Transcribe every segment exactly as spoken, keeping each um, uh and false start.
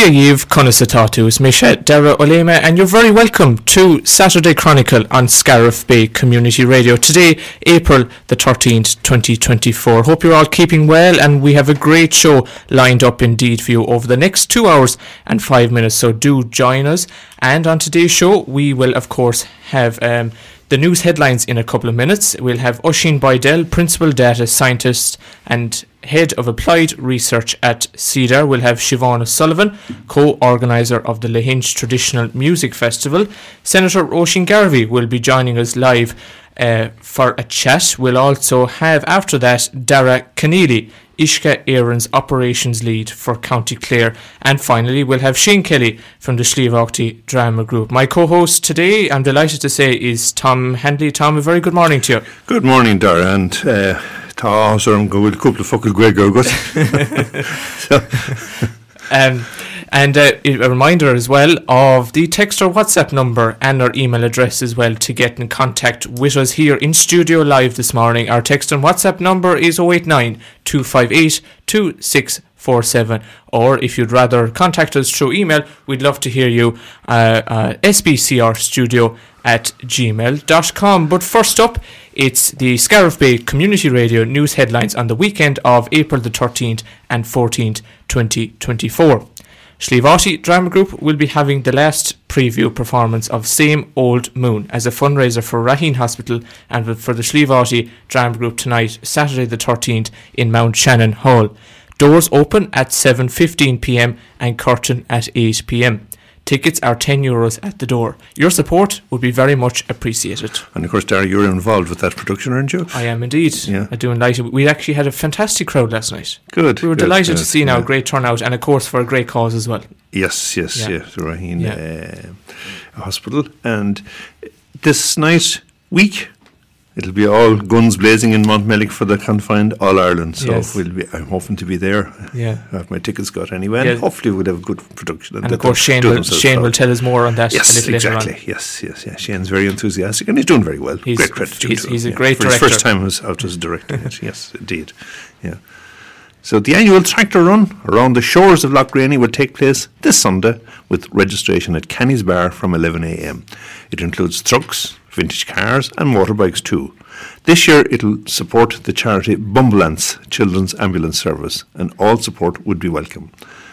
Díaíomh Conasatatus, Misha Dara Olema, and you're very welcome to Saturday Chronicle on Scariff Bay Community Radio. Today, April the thirteenth, twenty twenty-four. Hope you're all keeping well, and we have a great show lined up indeed for you over the next two hours and five minutes, so do join us. And on today's show, we will, of course, have um, the news headlines in a couple of minutes. We'll have Oisín Boydell, Principal Data Scientist and Head of Applied Research at CEDAR. We'll have Siobhan Sullivan, co-organiser of the Lahinch Traditional Music Festival. Senator Oisín Garvey will be joining us live uh, for a chat. We'll also have, after that, Dara Keneally, Ishka Aaron's Operations Lead for County Clare. And finally, we'll have Shane Kelly from the Slievaughty Drama Group. My co-host today, I'm delighted to say, is Tom Handley. Tom, a very good morning to you. Good morning, Dara, and uh, tá ásarum go bhfuil cúpla focail Greg agus. Um, and uh, a reminder as well of the text or WhatsApp number and our email address as well to get in contact with us here in studio live this morning. Our text and WhatsApp number is oh eight nine, two five eight, two six four seven, or if you'd rather contact us through email, we'd love to hear you, uh, uh, s b c r studio at gmail dot com. But first up, it's the Scariff Bay Community Radio news headlines on the weekend of April the thirteenth and fourteenth, twenty twenty-four. Slievaughty Drama Group will be having the last preview performance of Same Old Moon as a fundraiser for Raheen Hospital and for the Slievaughty Drama Group tonight, Saturday the thirteenth, in Mount Shannon Hall. Doors open at seven fifteen p m and curtain at eight p m. Tickets are ten euros at the door. Your support would be very much appreciated. And of course, Dara, you're involved with that production, aren't you? I am indeed. Yeah. I do enlight it. We actually had a fantastic crowd last night. Good. We were good, delighted good, to see now yeah. a great turnout, and of course for a great cause as well. Yes, yes, Yeah. yes. Raheen Yeah. uh, Hospital. And this nice week, it'll be all guns blazing in Montmellick for the confined All Ireland. So Yes. we'll be. I'm hoping to be there. Yeah. I have my tickets got anyway. And Yeah. hopefully we'll have a good production. And of course Shane will, Shane will tell us more on that Yes, a little exactly. later on. Yes, yes, yes. Shane's very enthusiastic and he's doing very well. He's- great credit to he's- him. he's a yeah. great For his director. first time as, out as directing it. Yes, indeed. Yeah. So the annual tractor run around the shores of Lough Greany will take place this Sunday with registration at Canny's Bar from eleven a m. It includes trucks, vintage cars and motorbikes too. This year it'll support the charity Bumbulance Children's Ambulance Service, and all support would be welcome.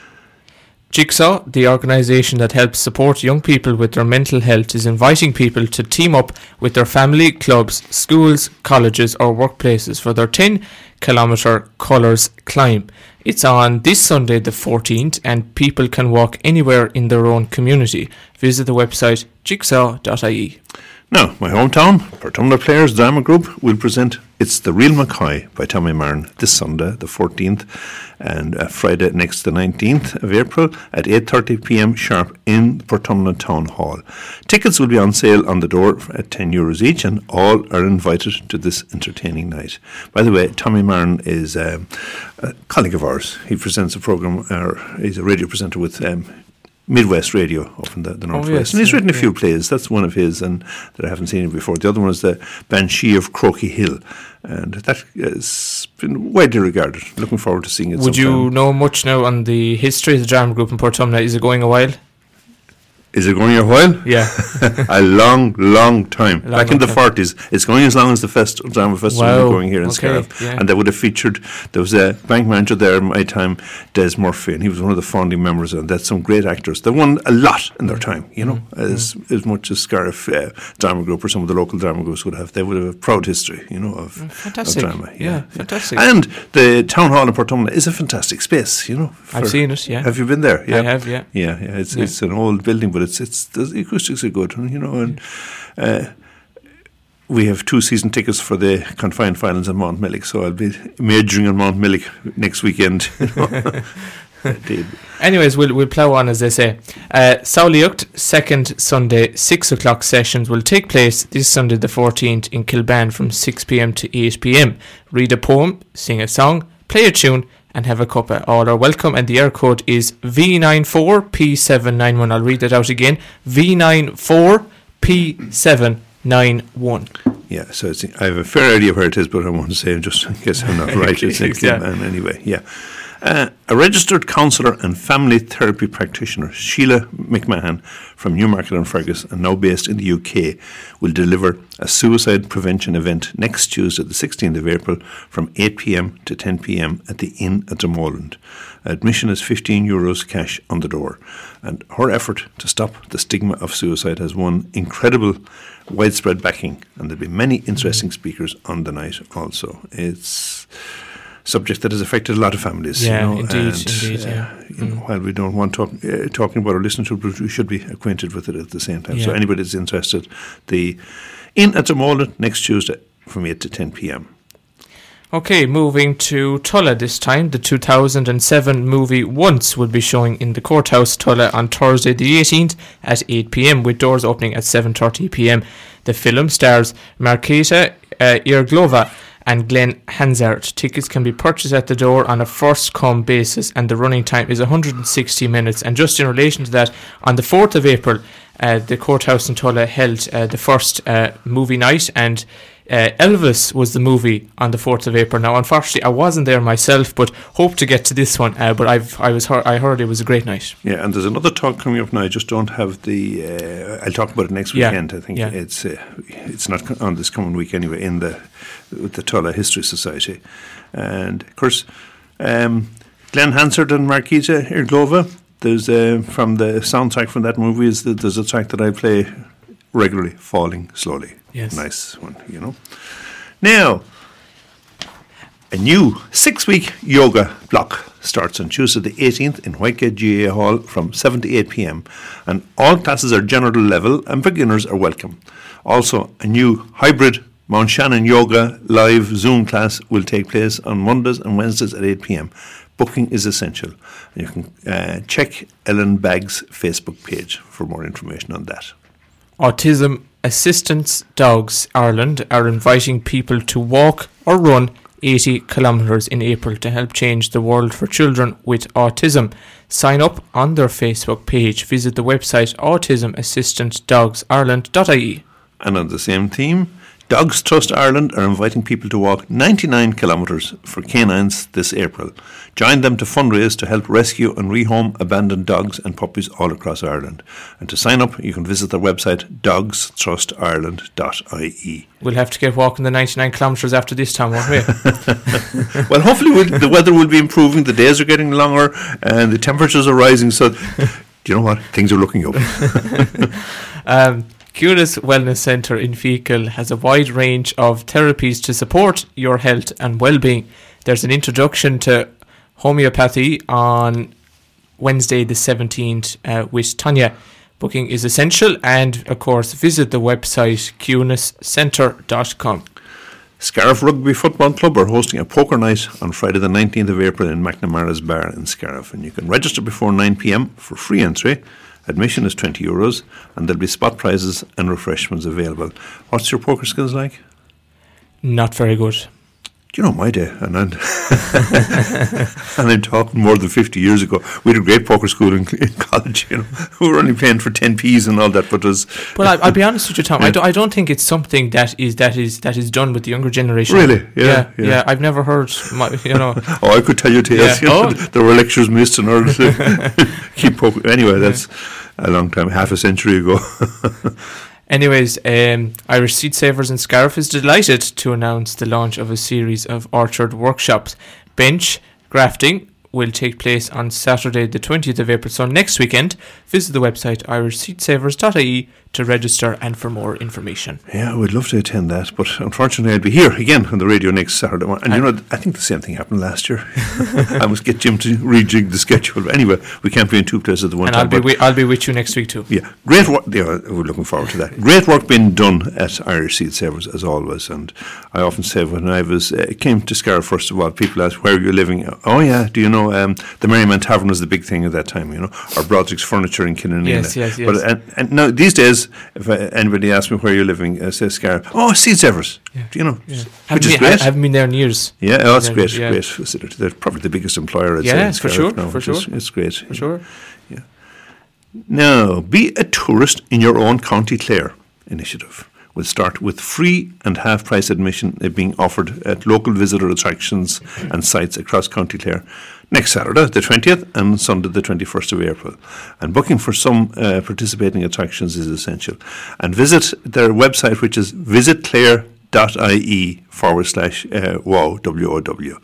Jigsaw, the organisation that helps support young people with their mental health, is inviting people to team up with their family, clubs, schools, colleges or workplaces for their ten kilometre Colours Climb. It's on this Sunday the fourteenth, and people can walk anywhere in their own community. Visit the website jigsaw dot I E. Now, my hometown, Portumna Players Drama Group, will present It's the Real McCoy by Tommy Martin this Sunday, the fourteenth, and uh, Friday next, the nineteenth of April, at eight thirty p m sharp in Portumna Town Hall. Tickets will be on sale on the door at ten euros each, and all are invited to this entertaining night. By the way, Tommy Martin is um, a colleague of ours. He presents a programme, or he's a radio presenter with Um, Midwest Radio up in the, the Northwest. Oh, yes, and he's yeah, written a yeah. few plays. That's one of his, and that I haven't seen it before. The other one is the Banshee of Croaky Hill, and that has been widely regarded. Looking forward to seeing it Would sometime. you know much now on the history of the Drama Group in Portumna? Is it going a while? Is it going a while? Yeah. A long, long time. Long, Back long in the time. forties. It's going as long as the fest- Drama Festival Wow. is going here in Okay, Scariff. yeah. And they would have featured, there was a bank manager there in my time, Des Murphy, and he was one of the founding members, and that's some great actors. They won a lot in their time, you know, Mm-hmm. as as much as Scariff uh, Drama Group or some of the local drama groups would have. They would have a proud history, you know, of, of Fantastic. drama. Yeah, fantastic. And the Town Hall in Portumna is a fantastic space, you know. I've for- seen it, yeah. Have you been there? I have, yeah. Yeah, yeah. It's Yeah. it's an old building, but it's it's the acoustics are good, you know. And uh, we have two season tickets for the confined finals in Montmellick, so I'll be majoring on Montmellick next weekend. You know. Indeed. Anyways, we'll we'll plough on, as they say. Uh, Sauliucht, second Sunday, six o'clock sessions will take place this Sunday the fourteenth in Kilban from six p m to eight p m. Read a poem, sing a song, play a tune, and have a cuppa. All are welcome, and the air code is V nine four P seven nine one. I'll read that out again. V nine four P seven nine one. Yeah, so it's, I have a fair idea of where it is, but I want to say just in case I'm not right. It's in Yeah. Kilman anyway, yeah. Uh, a registered counsellor and family therapy practitioner, Sheila McMahon from Newmarket and Fergus, and now based in the U K, will deliver a suicide prevention event next Tuesday, the sixteenth of April, from eight p.m. to ten p.m. at the Inn at Drummond. Admission is fifteen euros cash on the door. And her effort to stop the stigma of suicide has won incredible widespread backing, and there'll be many interesting speakers on the night also. It's a subject that has affected a lot of families. Yeah, you know, indeed, and, indeed, uh, yeah. You know, Mm. while we don't want talk, uh, talking about or listening to it, but we should be acquainted with it at the same time. So Yeah. anybody that's interested, the Inn at Drummond next Tuesday from eight to ten p.m. Okay, moving to Tulla this time. The two thousand seven movie Once will be showing in the Courthouse Tulla on Thursday the eighteenth at eight p.m. with doors opening at seven thirty p.m. The film stars Marketa uh, Irglova and Glenn Hansard. Tickets can be purchased at the door on a first-come basis, and the running time is one hundred sixty minutes. And just in relation to that, on the fourth of April, uh, the Courthouse in Tulla held uh, the first uh, movie night, and Uh, Elvis was the movie on the fourth of April. Now, unfortunately, I wasn't there myself, but hope to get to this one. Uh, but I've I was heard, I heard it was a great night. Yeah, and there's another talk coming up now. I just don't have the. Uh, I'll talk about it next Yeah, weekend. I think yeah. it's uh, it's not co- on this coming week anyway. In the with the Tulla History Society, and of course, um, Glenn Hansard and Marketa Irglova. There's uh, from the soundtrack from that movie is that there's a track that I play regularly, Falling Slowly. Yes. Nice one, you know. Now, a new six-week yoga block starts on Tuesday the eighteenth in Whitegate G A A Hall from seven to eight p.m. and all classes are general level and beginners are welcome. Also, a new hybrid Mount Shannon Yoga live Zoom class will take place on Mondays and Wednesdays at eight p.m. Booking is essential. And you can uh, check Ellen Bagg's Facebook page for more information on that. Autism Assistance Dogs Ireland are inviting people to walk or run eighty kilometres in April to help change the world for children with autism. Sign up on their Facebook page. Visit the website autism assistant dogs ireland dot I E. And on the same theme, Dogs Trust Ireland are inviting people to walk ninety-nine kilometres for canines this April. Join them to fundraise to help rescue and rehome abandoned dogs and puppies all across Ireland. And to sign up, you can visit their website dogs trust ireland dot I E. We'll have to get walking the ninety-nine kilometres after this time, won't we? Well, hopefully we'll, the weather will be improving, the days are getting longer, and the temperatures are rising. So, do you know what? Things are looking up. um, Cunis Wellness Centre in Feakle has a wide range of therapies to support your health and well-being. There's an introduction to homeopathy on Wednesday the seventeenth uh, with Tanya. Booking is essential, and of course visit the website cunis centre dot com. Scariff Rugby Football Club are hosting a poker night on Friday the nineteenth of April in McNamara's Bar in Scariff, and you can register before nine p.m. for free entry. Admission is twenty euros, and there'll be spot prizes and refreshments available. What's your poker skills like? Not very good. Do you know my day? And I'm, and I'm talking more than fifty years ago. We had a great poker school in, in college, you know. We were only playing for ten p's and all that, but it was... Well, I, I'll be honest with you, Tom. Yeah. I, do, I don't think it's something that is that is that is done with the younger generation. Really? Yeah, yeah. yeah. yeah I've never heard, my, you know... Oh, I could tell you tales. Yeah. You know, Oh. there were lectures missed in order to keep poker. Anyway, that's a long time, half a century ago. Anyways, um, Irish Seed Savers in Scariff is delighted to announce the launch of a series of orchard workshops. Bench grafting will take place on Saturday the twentieth of April, so next weekend. Visit the website irish seed savers dot I E to register and for more information. Yeah, I would love to attend that, but unfortunately I'll be here again on the radio next Saturday morning. And, and you know, I think the same thing happened last year. I must get Jim to rejig the schedule. But anyway, we can't be in two places at the one and time. I'll be wi- I'll be with you next week too. Yeah, great work. Yeah, we're looking forward to that. Great work being done at Irish Seed Savers as always. And I often say when I was uh, came to Scariff, first of all, people ask, where are you living? Oh yeah, do you know um, the Merryman Tavern was the big thing at that time, you know, or Broderick's Furniture in Killanena. Yes, yes, yes. But and, and now these days, if uh, anybody asks me where you're living, I say Scariff. Oh, Seed Savers. Yeah. Do you know? Yeah. Which Haven't is been, great. I haven't been there in years. Yeah, oh, it's Yeah, great, yeah. great facility. They're probably the biggest employer, I'd say. Yeah, in for Scariff sure, now, for which is- sure. It's great. For sure. Yeah. Now, Be a Tourist in Your Own County Clare initiative will start with free and half-price admission uh, being offered at local visitor attractions and sites across County Clare next Saturday, the twentieth, and Sunday, the twenty-first of April. And booking for some uh, participating attractions is essential. And visit their website, which is visitclare.ie forward slash uh, wow, W O W.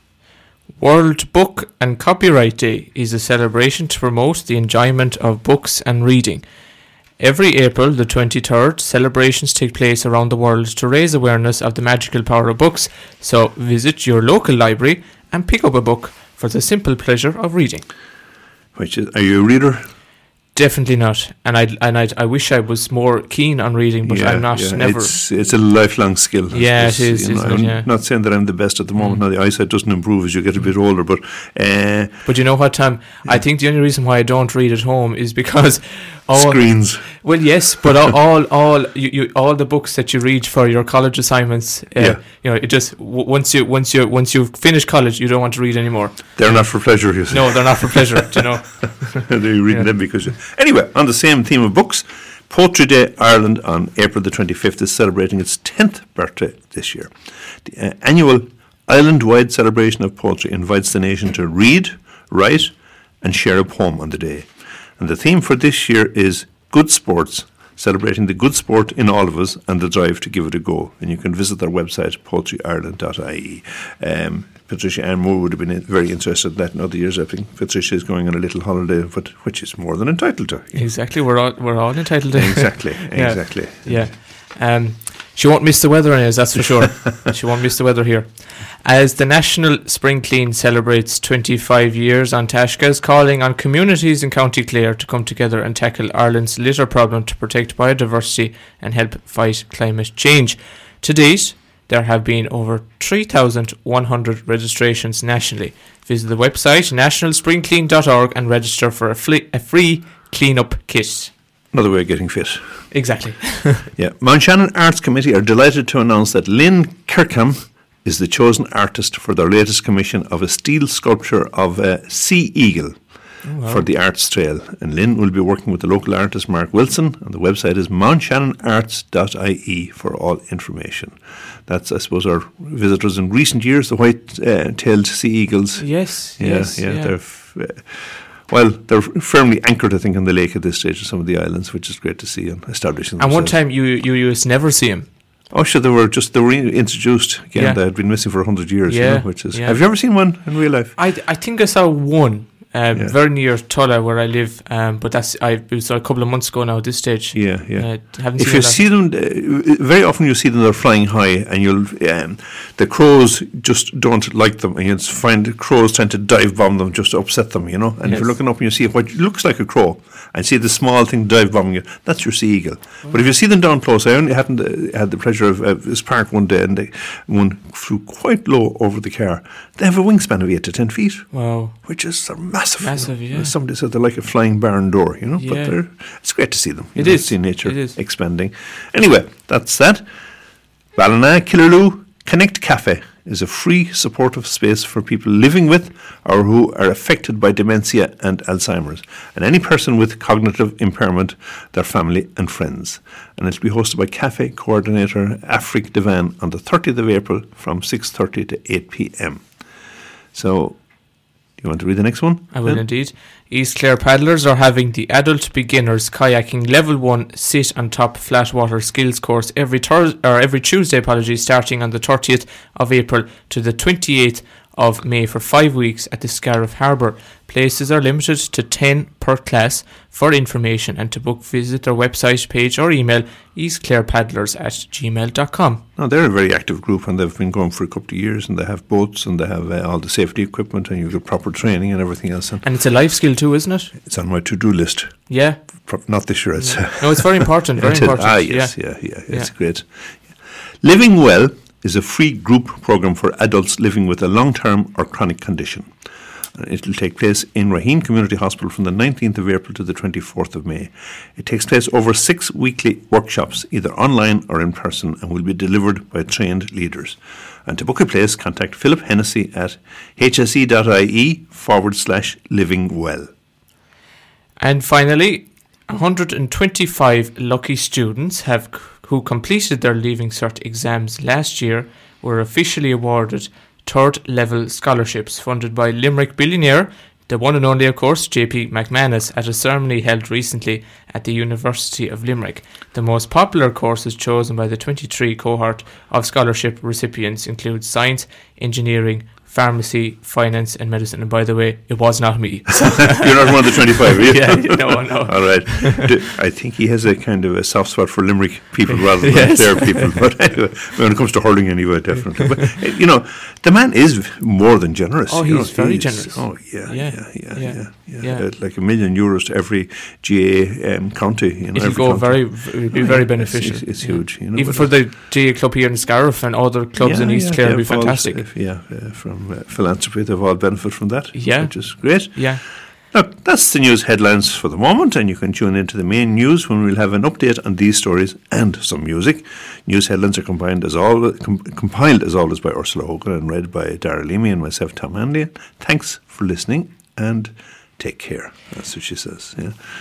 World Book and Copyright Day is a celebration to promote the enjoyment of books and reading. Every April the twenty-third, celebrations take place around the world to raise awareness of the magical power of books. So visit your local library and pick up a book for the simple pleasure of reading. Which is, are you a reader? Definitely not, and I and I I wish I was more keen on reading, but yeah, I'm not. Yeah. Never. It's, it's a lifelong skill. Yeah, it's, it is. You know, isn't I'm it? Yeah. not saying that I'm the best at the moment. Mm. Now the eyesight doesn't improve as you get a bit older, but uh, but you know what, Tom? Yeah. I think the only reason why I don't read at home is because all, screens. Well, yes, but all all, all you, you all the books that you read for your college assignments, uh, yeah. you know, it just w- once you once you once you finish college, you don't want to read anymore. They're not for pleasure, you see. No, they're not for pleasure. Do you know? They're reading yeah. them because. You, anyway, on the same theme of books, Poetry Day Ireland on April the twenty-fifth is celebrating its tenth birthday this year. The uh, annual island-wide celebration of poetry invites the nation to read, write, and share a poem on the day. And the theme for this year is Good Sports, celebrating the good sport in all of us and the drive to give it a go. And you can visit their website, poetry ireland dot I E. Um, Patricia Ann Moore would have been very interested in that in other years. I think Patricia is going on a little holiday, but which is more than entitled to. Exactly, we're all we're all entitled to. Exactly, yeah. exactly. Yeah. Um, she won't miss the weather, anyways, that's for sure. She won't miss the weather here. As the National Spring Clean celebrates twenty-five years on Taishkas, calling on communities in County Clare to come together and tackle Ireland's litter problem to protect biodiversity and help fight climate change. To date, there have been over three thousand one hundred registrations nationally. Visit the website national spring clean dot org and register for a, fl- a free clean-up kit. Another way of getting fit. Exactly. Yeah. Mount Shannon Arts Committee are delighted to announce that Lynn Kirkham is the chosen artist for their latest commission of a steel sculpture of a sea eagle. Oh, wow. For the Arts Trail. And Lynn will be working with the local artist Mark Wilson, and the website is mount shannon arts dot I E for all information. That's, I suppose, our visitors in recent years, the white-tailed uh, sea eagles. Yes, yeah, yes. Yeah, yeah. They're f- uh, well, they're firmly anchored, I think, on the lake at this stage of some of the islands, which is great to see and establishing And themselves. one time you, you used to never see them. Oh, sure, they were just, they were introduced again. Yeah. They had been missing for one hundred years, yeah, you know, which is... Yeah. Have you ever seen one in real life? I I think I saw one. Um, yeah. Very near Tulla where I live, um, but that's I it was a couple of months ago now at this stage. Yeah, yeah. Uh, haven't if seen you that. see them, uh, very often you see them, they're flying high, and you'll um, the crows just don't like them, and you find the crows trying to dive bomb them just to upset them, you know. And yes. if you're looking up and you see what looks like a crow, and see the small thing dive bombing you, that's your sea eagle. Oh. But if you see them down close, I only hadn't uh, had the pleasure of uh, this park one day, and they one flew quite low over the car. They have a wingspan of eight to ten feet. Wow, which is they're massive. Massive, you know? Yeah. Somebody said they're like a flying barn door, you know. Yeah. But they're, it's great to see them. It know, is. See nature it is. expanding. Anyway, that's that. Ballina, Killaloo, Connect Cafe is a free supportive space for people living with or who are affected by dementia and Alzheimer's, and any person with cognitive impairment, their family and friends. And it'll be hosted by Cafe coordinator Afrique Devan on the thirtieth of April from six thirty to eight p.m. So, you want to read the next one? I will then? indeed. East Clare paddlers are having the Adult Beginners Kayaking Level one Sit on Top Flatwater Skills course every Thurs or every Tuesday, apologies, starting on the thirtieth of April to the twenty-eighth of May for five weeks at the Scariff Harbour. Places are limited to ten per class. For information and to book, visit their website page or email eastclarepaddlers at gmail dot com. No, they're a very active group, and they've been going for a couple of years, and they have boats, and they have uh, all the safety equipment, and you get proper training and everything else. And, and it's a life skill too, isn't it? It's on my to-do list. Yeah. Pro- not this year. It's yeah. No, it's very important. Very important. Ah, yes, yeah, yeah, yeah, yeah. it's great. Yeah. Living Well is a free group program for adults living with a long-term or chronic condition. It will take place in Raheen Community Hospital from the nineteenth of April to the twenty-fourth of May. It takes place over six weekly workshops, either online or in person, and will be delivered by trained leaders. And to book a place, contact Philip Hennessy at hse.ie forward slash living well. And finally, one hundred twenty-five lucky students have who completed their Leaving Cert exams last year were officially awarded third level scholarships funded by Limerick billionaire, the one and only, of course, J P McManus, at a ceremony held recently at the University of Limerick. The most popular courses chosen by the twenty-three cohort of scholarship recipients include science, engineering, pharmacy, finance and medicine. And by the way, it was not me. You're not one of the twenty-five, are you? Yeah, no, no. All right. D- I think he has a kind of a soft spot for Limerick people rather than Yes. Clare people. But anyway, when it comes to hurling anyway, definitely. But, uh, you know, the man is more than generous. Oh, you he's know, very he's- generous. Oh, yeah, Yeah, yeah, yeah, yeah, yeah. yeah, yeah. Uh, like a million euros to every G A um, county. You know, It'll every go county. very, v- it'll be Oh, very yeah, beneficial. It's, it's, it's Yeah. huge. You know, Even but for the G A club here in Scariff and other clubs in yeah, East yeah, Clare, it'll be they've all, fantastic. uh, yeah, uh, from uh, philanthropy, they've all benefit from that, Yeah. which is great. Yeah. Look, that's the news headlines for the moment, and you can tune into the main news when we'll have an update on these stories and some music. News headlines are combined as al- com- compiled as always by Ursula Hogan and read by Dara Leamy and myself, Tom Hanley. Thanks for listening and take care. That's what she says. Yeah.